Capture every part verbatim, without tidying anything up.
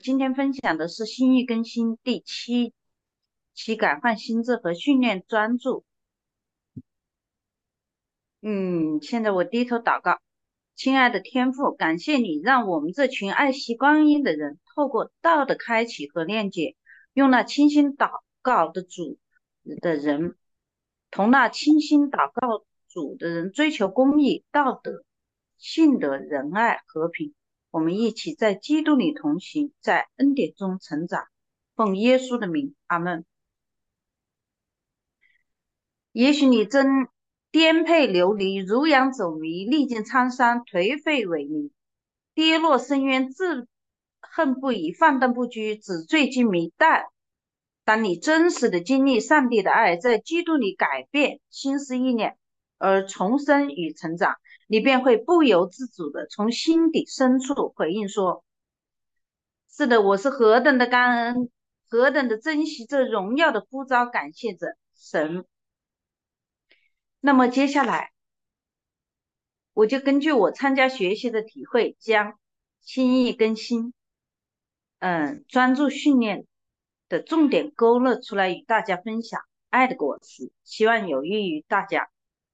今天分享的是心意更新第七期改换心智和训练专注。嗯，现在我低头祷告，亲爱的天父，感谢你让我们这群爱惜光阴的人，透过道的开启和链接，用那清心祷告的主的人，同那清心祷告主的人追求公义、道德、信德、仁爱、和平。我们一起在基督里同行，在恩典中成长。奉耶稣的名，阿门。也许你正颠沛流离，如羊走迷，历尽沧桑，颓废萎靡，跌落深渊，自恨不已，放荡不羁，纸醉金迷。但当你真实的经历上帝的爱，在基督里改变心思意念，而重生与成长，你便会不由自主的从心底深处回应说：是的，我是何等的感恩，何等的珍惜这荣耀的呼召，感谢着神。那么接下来，我就根据我参加学习的体会，将心意更新，嗯，专注训练的重点勾勒出来，与大家分享爱的果实，希望有益于大家。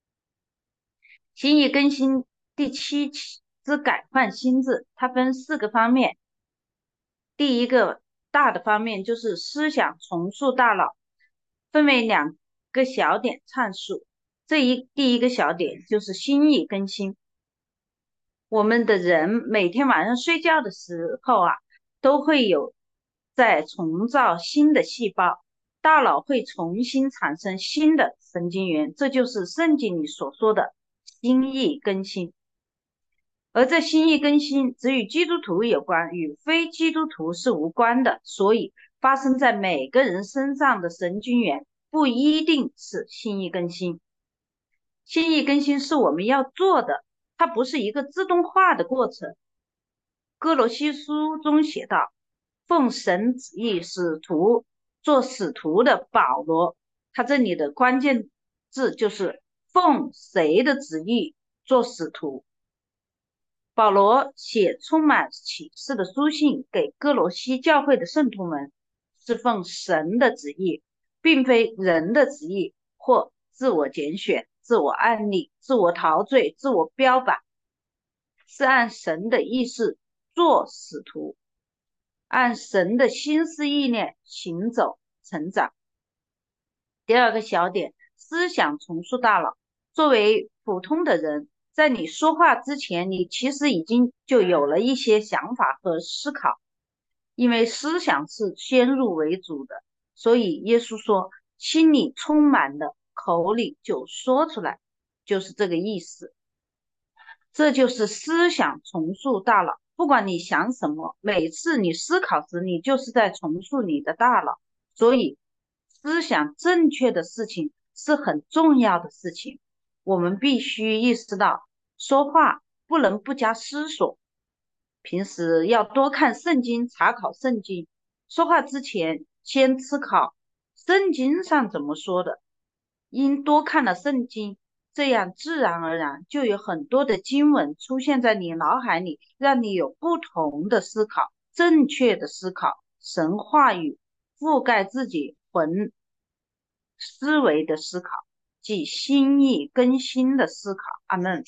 心意更新第七期之改换心智，它分四个方面。第一个大的方面就是思想重塑大脑，分为两个小点阐述。这一第一个小点就是心意更新。我们的人每天晚上睡觉的时候啊，都会有在重造新的细胞，大脑会重新产生新的神经元，这就是圣经里所说的心意更新。而这心意更新只与基督徒有关，与非基督徒是无关的，所以发生在每个人身上的神经元不一定是心意更新。心意更新是我们要做的，它不是一个自动化的过程。哥罗西书中写道，奉神旨意使徒做使徒的保罗，他这里的关键字就是奉谁的旨意做使徒。保罗写充满启示的书信给哥罗西教会的圣徒们，是奉神的旨意，并非人的旨意或自我拣选、自我安利、自我陶醉、自我标榜，是按神的意思做使徒，按神的心思意念行走成长。第二个小点，思想重塑大脑。作为普通的人，在你说话之前，你其实已经就有了一些想法和思考，因为思想是先入为主的，所以耶稣说，心里充满了，口里就说出来，就是这个意思。这就是思想重塑大脑。不管你想什么，每次你思考时，你就是在重塑你的大脑。所以，思想正确的事情是很重要的事情。我们必须意识到，说话不能不加思索。平时要多看圣经，查考圣经。说话之前，先思考圣经上怎么说的。因多看了圣经，这样自然而然就有很多的经文出现在你脑海里，让你有不同的思考，正确的思考，神话语覆盖自己魂思维的思考，即心意更新的思考。阿门。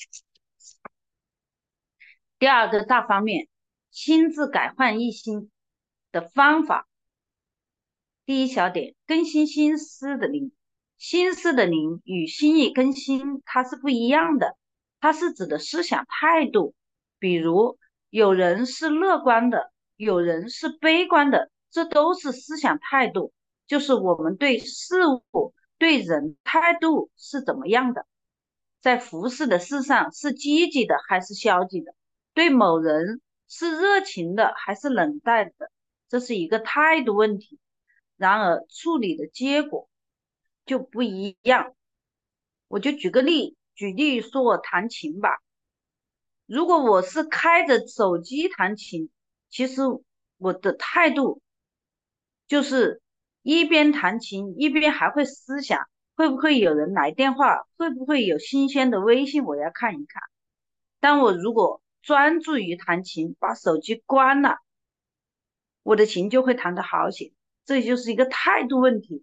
第二个大方面，心智改换一心的方法。第一小点，更新心思的灵。心思的灵与心意更新它是不一样的，它是指的思想态度。比如有人是乐观的，有人是悲观的，这都是思想态度，就是我们对事物对人态度是怎么样的，在服侍的事上是积极的还是消极的，对某人是热情的还是冷淡的，这是一个态度问题。然而处理的结果就不一样。我就举个例，举例说我弹琴吧。如果我是开着手机弹琴，其实我的态度就是一边弹琴一边还会思想，会不会有人来电话，会不会有新鲜的微信，我要看一看。当我如果专注于弹琴，把手机关了， 我的琴就会弹得好些。这就是一个态度问题。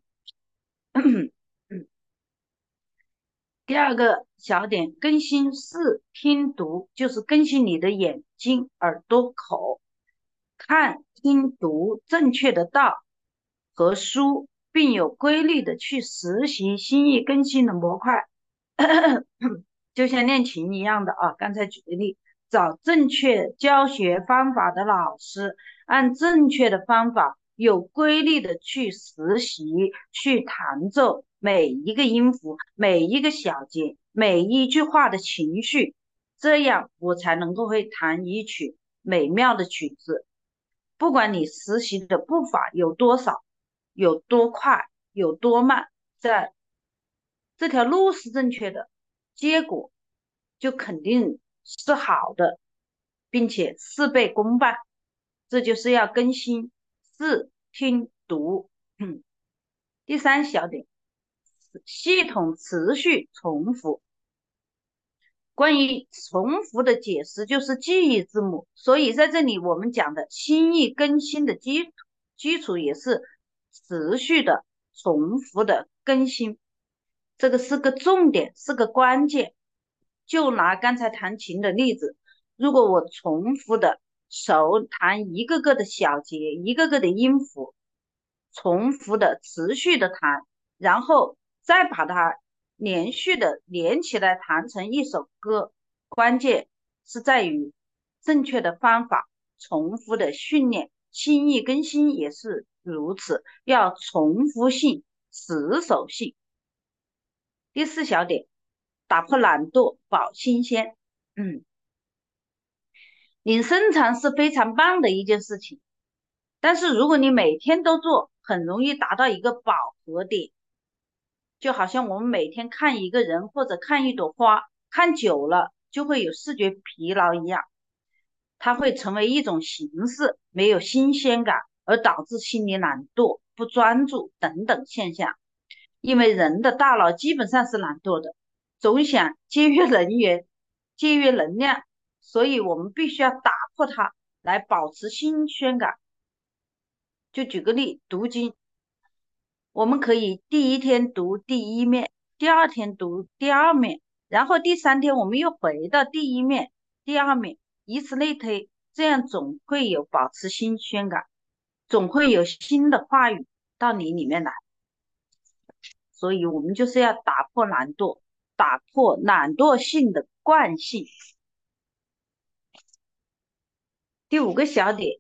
第二个小点，更新视听读，就是更新你的眼睛、耳朵、口，看、听、读正确的道和书，并有规律的去实习心意更新的模块。就像练琴一样的啊，刚才举的例，找正确教学方法的老师，按正确的方法，有规律的去实习，去弹奏每一个音符、每一个小节、每一句话的情绪，这样我才能够会弹一曲美妙的曲子。不管你实习的步伐有多少，有多快，有多慢，在这条路是正确的，结果就肯定是好的，并且事倍功半。这就是要更新视听读。嗯，第三小点，系统持续重复。关于重复的解释就是记忆字母，所以在这里我们讲的心意更新的基基础也是持续的重复的更新，这个是个重点，是个关键。就拿刚才弹琴的例子，如果我重复的手弹一个个的小节，一个个的音符，重复的持续的弹，然后再把它连续的连起来弹成一首歌，关键是在于正确的方法，重复的训练，心意更新也是如此，要重复性、持守性。第四小点，打破懒惰，保新鲜。嗯，你生产是非常棒的一件事情，但是如果你每天都做，很容易达到一个饱和点。就好像我们每天看一个人或者看一朵花，看久了就会有视觉疲劳一样，它会成为一种形式，没有新鲜感，而导致心理懒惰、不专注等等现象。因为人的大脑基本上是懒惰的，总想节约能源、节约能量，所以我们必须要打破它，来保持新鲜感。就举个例，读经，我们可以第一天读第一面，第二天读第二面，然后第三天我们又回到第一面、第二面，以此类推，这样总会有保持新鲜感，总会有新的话语到你里面来。所以我们就是要打破懒惰，打破懒惰性的惯性。第五个小点，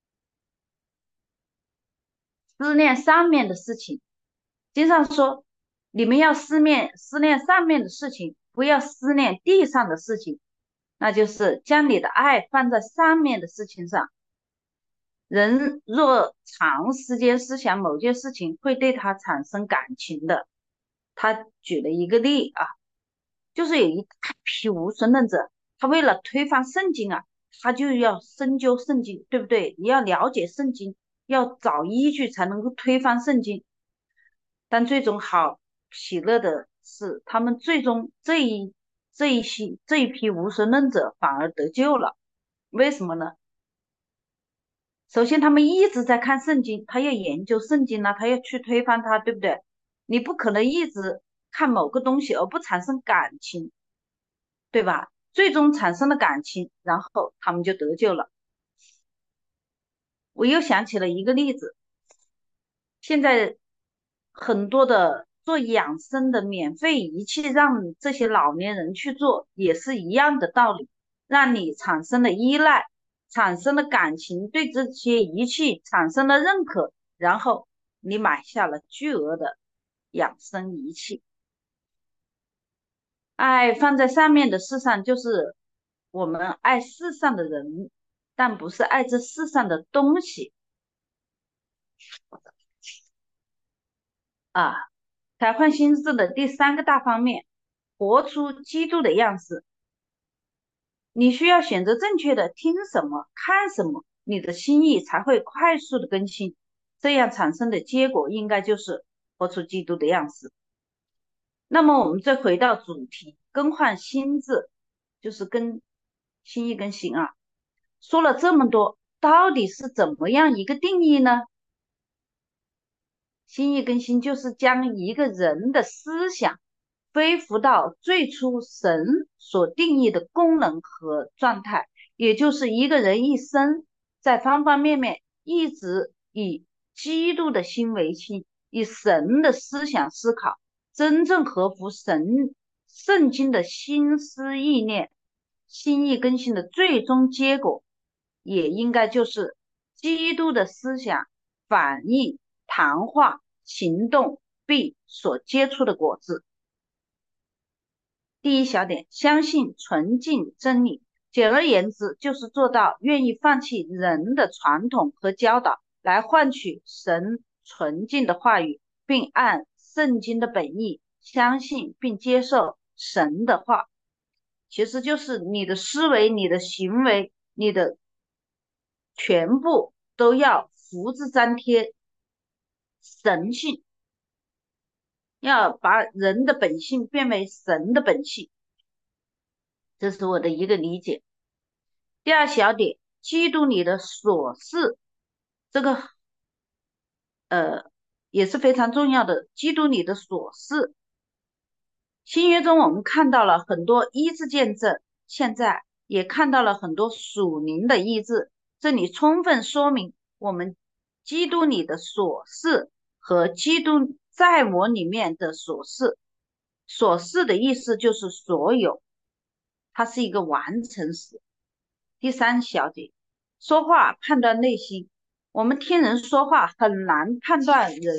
思念上面的事情。经常说，你们要思念思念上面的事情，不要思念地上的事情。那就是将你的爱放在上面的事情上。人若长时间思想某件事情，会对它产生感情的。他举了一个例啊，就是有一大批无神论者，他为了推翻圣经啊，他就要深究圣经，对不对？你要了解圣经，要找依据才能够推翻圣经。但最终好喜乐的是，他们最终这一这一批这一批无神论者反而得救了。为什么呢？首先，他们一直在看圣经，他要研究圣经呢，他要去推翻它，对不对？你不可能一直看某个东西而不产生感情，对吧？最终产生了感情，然后他们就得救了。我又想起了一个例子，现在很多的做养生的免费仪器，让这些老年人去做，也是一样的道理，让你产生了依赖，产生了感情，对这些仪器产生了认可，然后你买下了巨额的养生仪器。爱放在上面的事上，就是我们爱世上的人，但不是爱这世上的东西啊。改换心智的第三个大方面，活出基督的样式。你需要选择正确的听什么、看什么，你的心意才会快速的更新，这样产生的结果应该就是活出基督的样式。那么我们再回到主题，更换心智，就是跟心意更新啊。说了这么多， 到底是怎么样一个定义呢？心意更新就是将一个人的思想恢复到最初神所定义的功能和状态，也就是一个人一生在方方面面一直以基督的心为心，以神的思想思考，真正合乎神圣经的心思意念。心意更新的最终结果，也应该就是基督的思想反应、谈话、行动并所结出的果子。第一小点，相信纯净真理。简而言之，就是做到愿意放弃人的传统和教导，来换取神纯净的话语，并按圣经的本意相信并接受神的话。其实就是你的思维、你的行为、你的全部都要复制粘贴神性，要把人的本性变为神的本性，这是我的一个理解。第二小点，基督里的琐事，这个呃也是非常重要的。基督里的琐事，新约中我们看到了很多医治见证，现在也看到了很多属灵的医治，这里充分说明我们基督里的琐事和基督在我里面的琐事。琐事的意思就是所有，它是一个完成时。第三小节，说话判断内心。我们听人说话很难判断人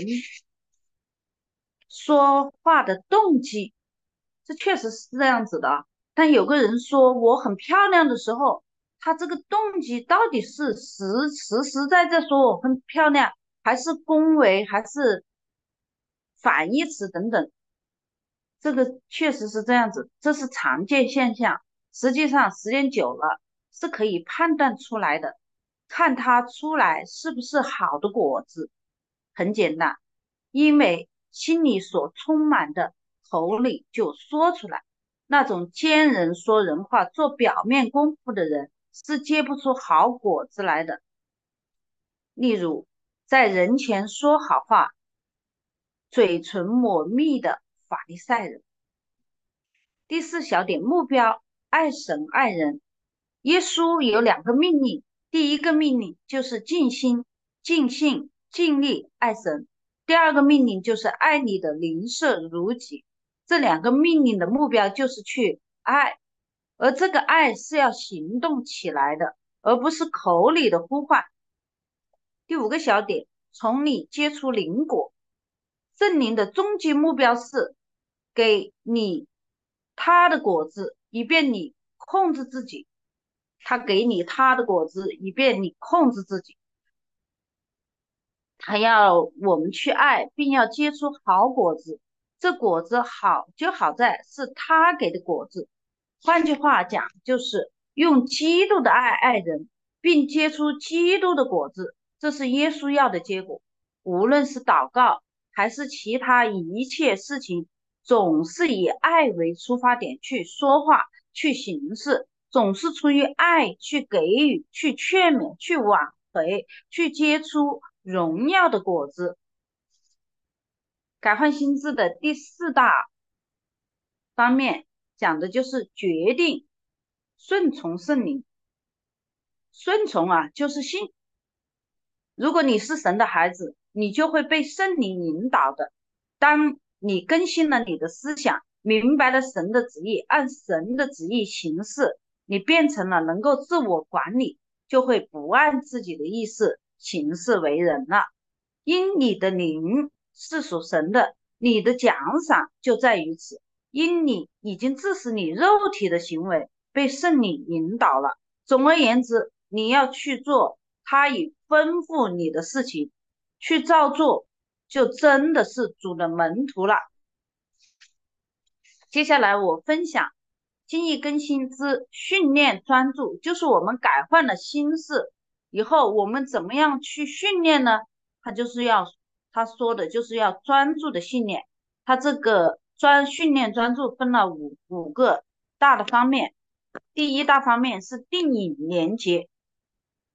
说话的动机，这确实是这样子的。但有个人说我很漂亮的时候，他这个动机到底是实实实在在说我很漂亮，还是恭维，还是反义词等等，这个确实是这样子，这是常见现象。实际上时间久了是可以判断出来的，看它出来是不是好的果子。很简单，因为心里所充满的，口里就说出来。那种奸人说人话、做表面功夫的人，是结不出好果子来的。例如，在人前说好话，嘴唇抹蜜的法利赛人。第四小点，目标，爱神爱人。耶稣有两个命令，第一个命令就是尽心、尽性、尽力爱神，第二个命令就是爱你的邻舍如己。这两个命令的目标就是去爱，而这个爱是要行动起来的，而不是口里的呼唤。第五个小点，从你结出灵果。圣灵的终极目标是给你他的果子，以便你控制自己。他给你他的果子，以便你控制自己。他要我们去爱，并要结出好果子。这果子好就好在是他给的果子。换句话讲，就是用基督的爱爱人，并结出基督的果子，这是耶稣要的结果。无论是祷告还是其他一切事情，总是以爱为出发点去说话、去行事，总是出于爱去给予、去劝勉、去挽回、去结出荣耀的果子。改换心智的第四大方面讲的就是决定顺从圣灵。顺从啊，就是信。如果你是神的孩子，你就会被圣灵引导的。当你更新了你的思想，明白了神的旨意，按神的旨意行事，你变成了能够自我管理，就会不按自己的意思行事为人了。因你的灵是属神的，你的奖赏就在于此。因你已经致使你肉体的行为被圣灵引导了。总而言之，你要去做他已吩咐你的事情，去照做，就真的是主的门徒了。接下来我分享精益更新之训练专注，就是我们改换了心事以后，我们怎么样去训练呢？他就是要他说的就是要专注的训练。他这个专训练专注分了五五个大的方面。第一大方面是定义连接，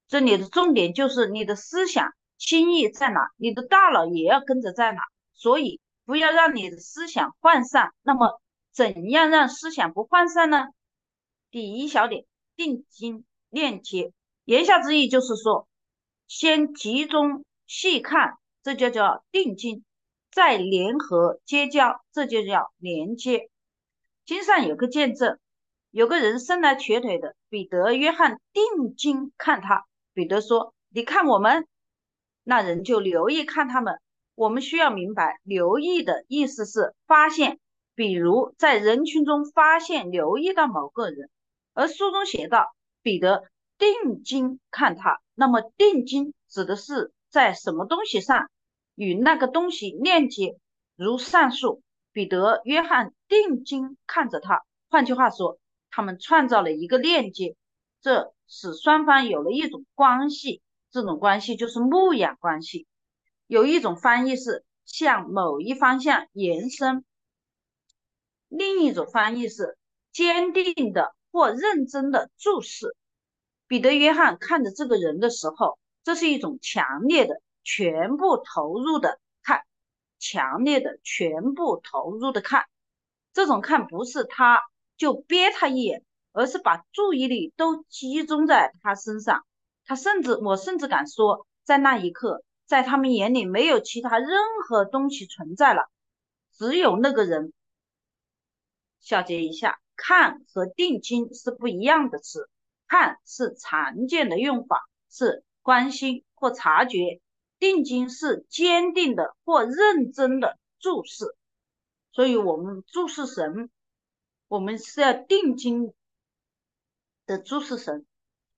这里的重点就是你的思想心意在哪，你的大脑也要跟着在哪，所以不要让你的思想涣散。那么怎样让思想不涣散呢？第一小点，定睛链接，言下之意就是说，先集中细看，这就叫定睛，再联合结交，这就叫连接。经上有个见证，有个人生来瘸腿的，彼得、约翰定睛看他。彼得说：“你看我们。”那人就留意看他们。我们需要明白，留意的意思是发现，比如在人群中发现、留意到某个人。而书中写道，彼得定睛看他。那么定睛指的是在什么东西上与那个东西链接，如上述。彼得、约翰定睛看着他，换句话说，他们创造了一个链接，这使双方有了一种关系，这种关系就是牧养关系。有一种翻译是向某一方向延伸，另一种翻译是坚定的或认真的注视。彼得、约翰看着这个人的时候，这是一种强烈的、全部投入的看，强烈的、全部投入的看。这种看不是他就瞥他一眼，而是把注意力都集中在他身上。他甚至，我甚至敢说，在那一刻，在他们眼里没有其他任何东西存在了，只有那个人。小结一下，看和定睛是不一样的词。看是常见的用法，是关心或察觉；定睛是坚定的或认真的注视。所以我们注视神，我们是要定睛的注视神。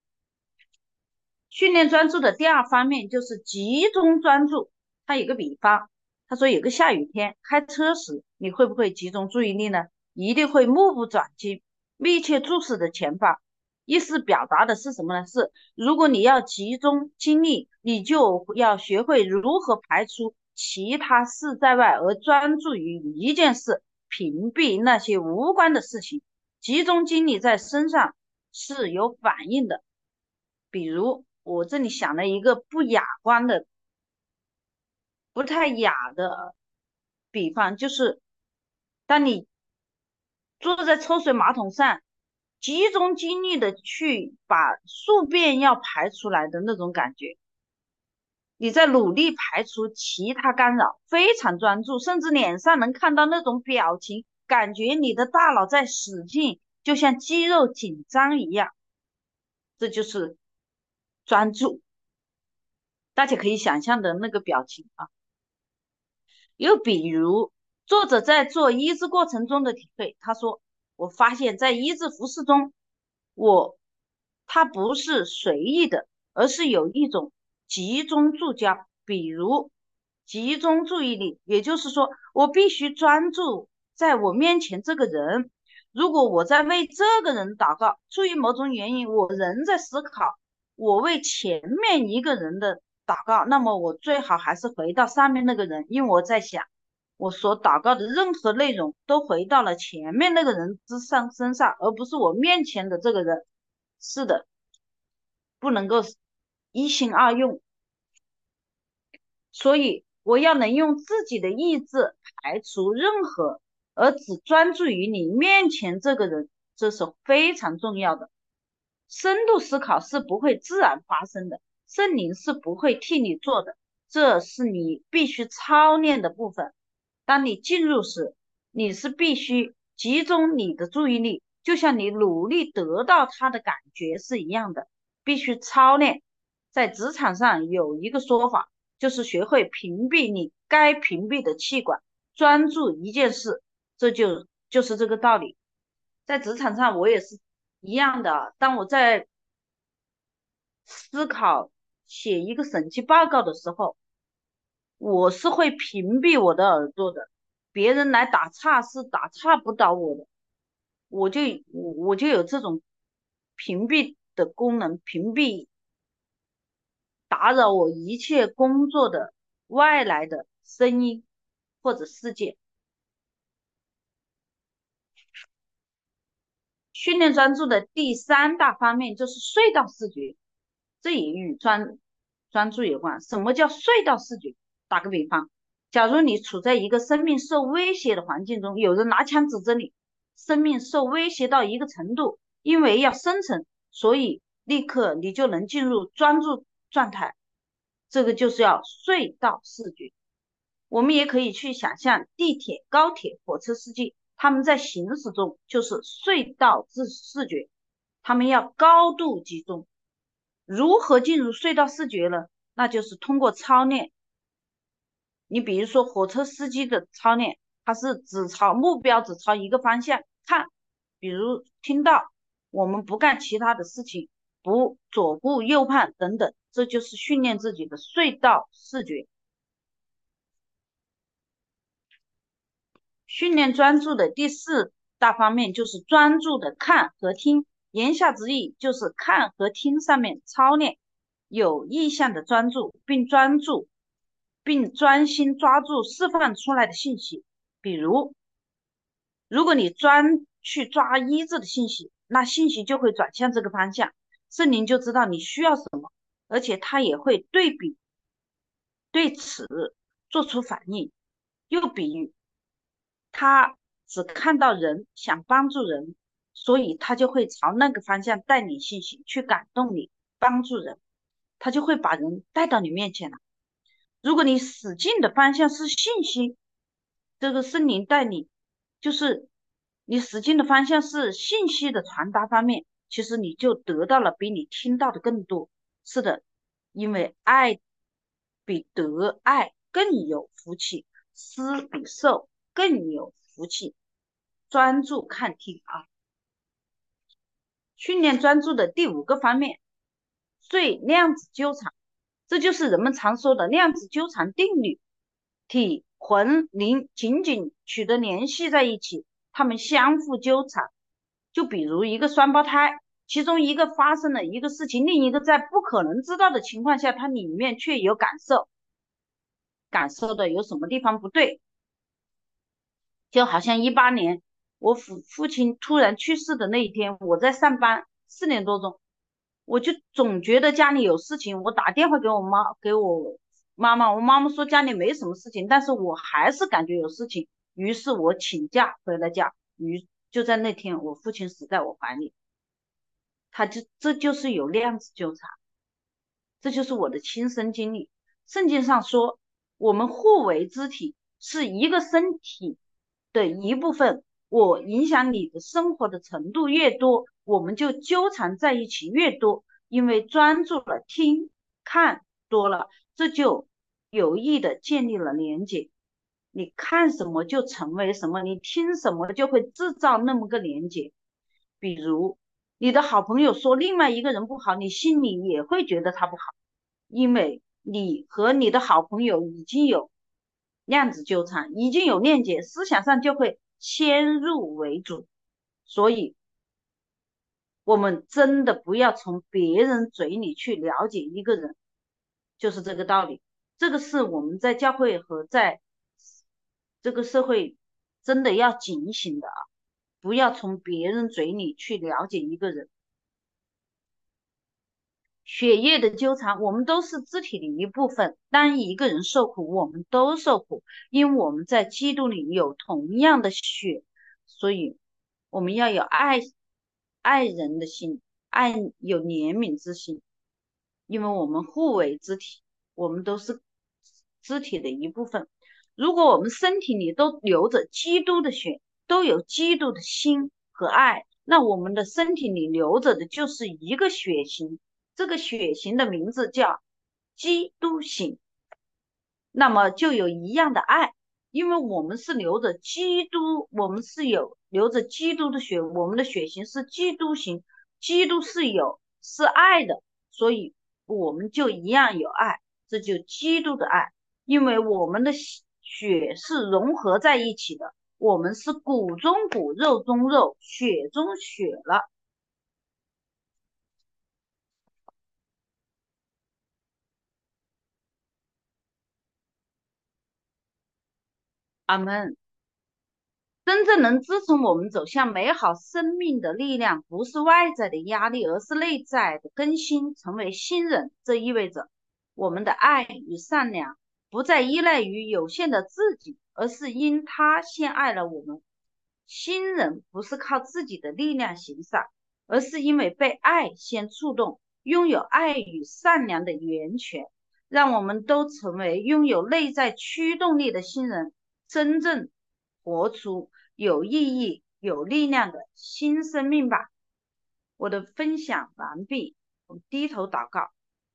训练专注的第二方面就是集中专注。他有个比方，他说有个下雨天，开车时你会不会集中注意力呢？一定会目不转睛，密切注视着前方。意思表达的是什么呢？是如果你要集中精力，你就要学会如何排除其他事在外，而专注于一件事，屏蔽那些无关的事情。集中精力在身上是有反应的。比如我这里想了一个不雅观的、不太雅的比方，就是当你坐在抽水马桶上，集中精力的去把宿便要排出来的那种感觉，你在努力排除其他干扰，非常专注，甚至脸上能看到那种表情，感觉你的大脑在使劲，就像肌肉紧张一样，这就是专注。大家可以想象的那个表情啊。又比如，作者在做医治过程中的体会，他说：“我发现，在医治服饰中，我它不是随意的，而是有一种集中注焦，比如集中注意力，也就是说，我必须专注在我面前这个人。如果我在为这个人祷告，出于某种原因，我仍在思考我为前面一个人的祷告，那么我最好还是回到上面那个人，因为我在想，我所祷告的任何内容都回到了前面那个人之上身上，而不是我面前的这个人。是的，不能够一心二用，所以我要能用自己的意志排除任何，而只专注于你面前这个人，这是非常重要的。深度思考是不会自然发生的，圣灵是不会替你做的，这是你必须操练的部分。当你进入时，你是必须集中你的注意力，就像你努力得到它的感觉是一样的，必须操练。在职场上有一个说法，就是学会屏蔽你该屏蔽的气管，专注一件事，这就就是这个道理。在职场上我也是一样的，当我在思考写一个审计报告的时候，我是会屏蔽我的耳朵的，别人来打岔是打岔不到我的，我就我我就有这种屏蔽的功能，屏蔽打扰我一切工作的外来的声音或者事件。训练专注的第三大方面就是隧道视觉。 这也与专专注有关。什么叫隧道视觉？打个比方，假如你处在一个生命受威胁的环境中，有人拿枪指着你，生命受威胁到一个程度，因为要生存，所以立刻你就能进入专注状态，这个就是要隧道视觉。我们也可以去想象地铁、高铁、火车司机，他们在行驶中就是隧道视视觉，他们要高度集中。如何进入隧道视觉呢？那就是通过操练。你比如说火车司机的操练，它是只朝目标，只朝一个方向看，比如听到，我们不干其他的事情，不左顾右盼等等，这就是训练自己的隧道视觉。训练专注的第四大方面就是专注的看和听，言下之意就是看和听上面操练有意向的专注，并专注并专心抓住释放出来的信息。比如，如果你专去抓一字的信息，那信息就会转向这个方向，圣灵就知道你需要什么，而且他也会对比对此做出反应。又比喻，他只看到人，想帮助人，所以他就会朝那个方向带领信息，去感动你，帮助人，他就会把人带到你面前了。如果你使劲的方向是信息，这个圣灵带你，就是你使劲的方向是信息的传达方面，其实你就得到了比你听到的更多。是的，因为爱比得爱更有福气，施比受更有福气。专注看听啊，训练专注的第五个方面，最量子纠缠，这就是人们常说的量子纠缠定律。体、魂、灵紧紧取得联系在一起，它们相互纠缠。就比如一个双胞胎，其中一个发生了一个事情，另一个在不可能知道的情况下，它里面却有感受，感受的有什么地方不对。就好像一八年我父父亲突然去世的那一天，我在上班四点多钟，我就总觉得家里有事情，我打电话给我妈，给我妈妈，我妈妈说家里没什么事情，但是我还是感觉有事情，于是我请假回了家，于就在那天，我父亲死在我怀里，他就这就是有量子纠缠，这就是我的亲身经历。圣经上说，我们互为肢体，是一个身体的一部分。我影响你的生活的程度越多，我们就纠缠在一起越多，因为专注了听看多了，这就有意的建立了连接。你看什么就成为什么，你听什么就会制造那么个连接。比如你的好朋友说另外一个人不好，你心里也会觉得他不好，因为你和你的好朋友已经有量子纠缠，已经有链接，思想上就会先入为主。所以我们真的不要从别人嘴里去了解一个人，就是这个道理。这个是我们在教会和在这个社会真的要警醒的啊，不要从别人嘴里去了解一个人。血液的纠缠，我们都是肢体的一部分。当一个人受苦，我们都受苦，因为我们在基督里有同样的血，所以我们要有爱爱人的心，爱有怜悯之心，因为我们互为肢体，我们都是肢体的一部分。如果我们身体里都流着基督的血，都有基督的心和爱，那我们的身体里流着的就是一个血型。这个血型的名字叫基督型，那么就有一样的爱，因为我们是流着基督，我们是有流着基督的血，我们的血型是基督型，基督是有是爱的，所以我们就一样有爱，这就基督的爱，因为我们的血是融合在一起的，我们是骨中骨，肉中肉，血中血了。阿门。 真正能支撑我们走向美好生命的力量，不是外在的压力，而是内在的更新，成为新人。这意味着我们的爱与善良不再依赖于有限的自己，而是因他先爱了我们。新人不是靠自己的力量行善，而是因为被爱先触动，拥有爱与善良的源泉。让我们都成为拥有内在驱动力的新人，真正活出有意义、有力量的新生命吧。我的分享完毕，我低头祷告。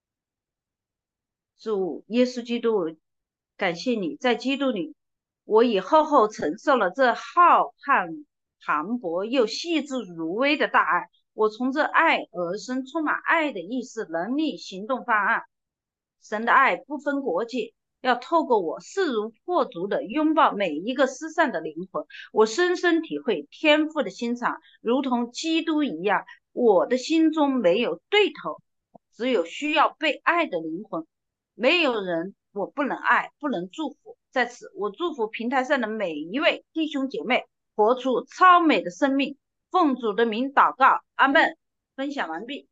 主耶稣基督，感谢你在基督里，我已厚厚承受了这浩瀚磅礴又细致入微的大爱。我从这爱而生，充满爱的意识、能力、行动方案。神的爱不分国界，要透过我势如破竹的拥抱每一个失散的灵魂。我深深体会天父的心肠，如同基督一样，我的心中没有对头，只有需要被爱的灵魂。没有人我不能爱，不能祝福。在此，我祝福平台上的每一位弟兄姐妹，活出超美的生命。奉主的名祷告，阿们。分享完毕。